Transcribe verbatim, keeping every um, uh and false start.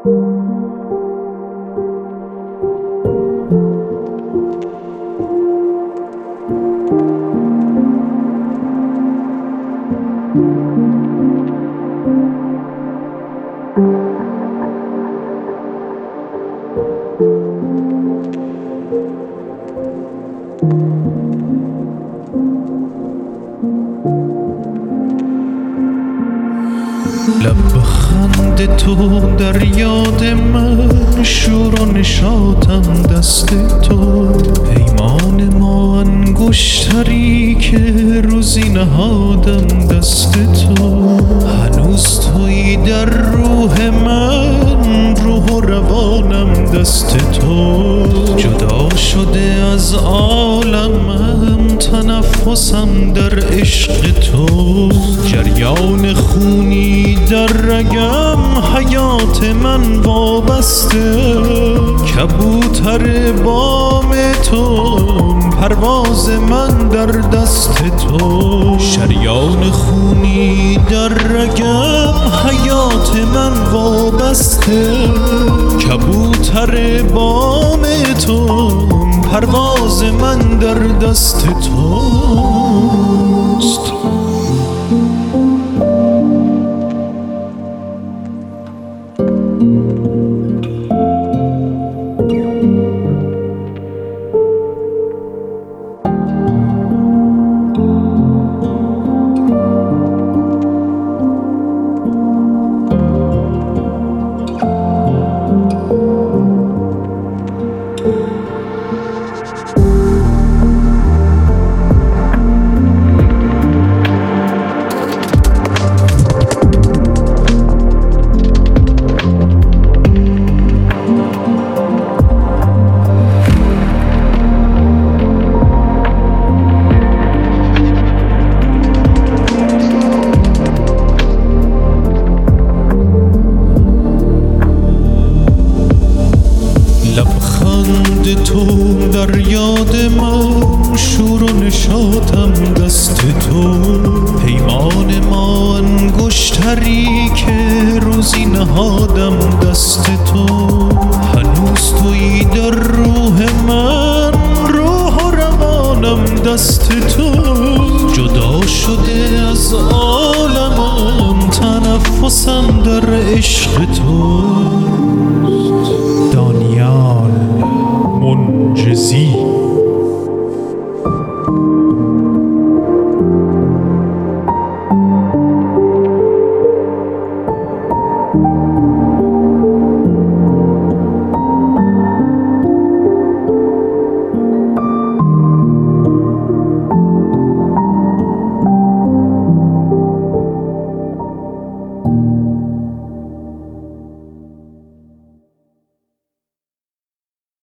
لبخند تو در یاد من، شور و نشاطم دست تو، پیمان ما انگشتری که روزی نهادم دست تو. هنوز تویی در روح من، روح و روانم دست تو. جدا شده از عالمم، تنفسم در عشق تو. جریان خونی در رگم، حیات من وابسته. کبوتر بام تو، پرواز من در دست تو. شریان خونی در رگم، حیات من وابسته. کبوتر بام تو، پرواز من در دست توست. لبخند تو در یاد من، شور و نشاطم دست تو. پیمان ما انگشتری که روزی نهادم دست تو. هنوز تویی در روح من، روح و روانم دست تو. جدا شده از عالمم، تنفسم در عشق تو. دانیال منجزی.